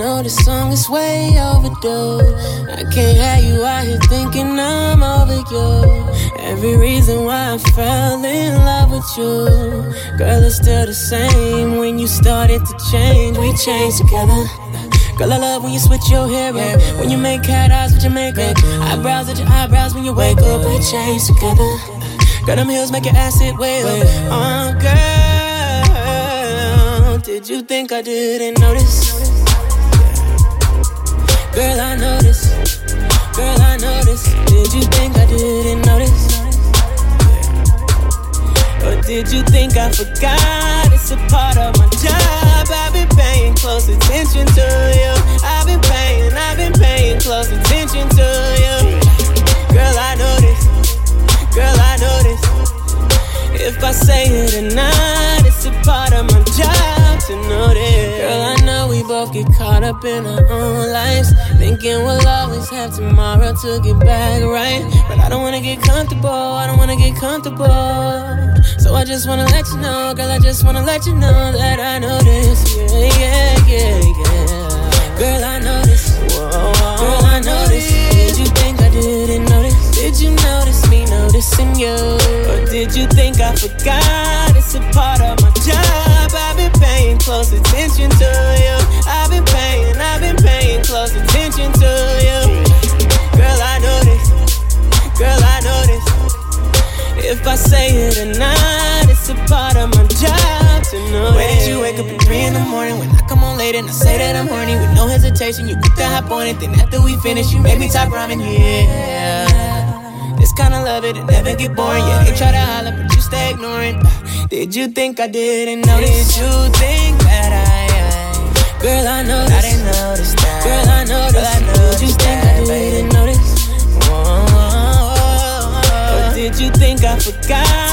know this song is way overdue. I can't have you out here thinking I'm over you. Every reason why I fell in love with you, girl, it's still the same. When you started to change, we changed together. Girl, I love when you switch your hair up, when you make cat eyes with your makeup, eyebrows at your eyebrows when you wake up. We change together. Girl, them heels make your ass sit way up. Oh, girl, did you think I didn't notice? Girl, I noticed. Girl, I noticed. Did you think I didn't notice? Or did you think I forgot? It's a part of my job. I've been paying close attention to you. I've been paying close attention to you. Girl, I noticed. Girl, I noticed. If I say it or not, it's a part of my job to notice. Girl, I know we both get caught up in our own lives, thinking we'll always have tomorrow to get back right. But I don't wanna get comfortable, I don't wanna get comfortable. So I just wanna let you know, girl, I just wanna let you know that I noticed. Yeah, yeah, yeah, yeah. Girl, I noticed. Girl, I noticed. Did you think I didn't notice? Did you notice me noticing you? Or did you think I forgot? It's a part of my job. I've been paying close attention to you. I've been paying close attention to you. Girl, I noticed. Girl, I noticed. If I say it or not, it's a part of my job to know. Where did you wake up at 3 in the morning? When I come on late and I say that I'm horny, with no hesitation, you quick to hop on it. Then after we finish, you make me top ramen, yeah. This kind of love, it'll never get boring. Yeah, they try to holler, but you stay ignoring. Did you think I didn't notice? Did you think that Girl, I noticed. I didn't notice that. Girl, I noticed. Girl, I noticed. Did you think I didn't notice? Or did you think I forgot?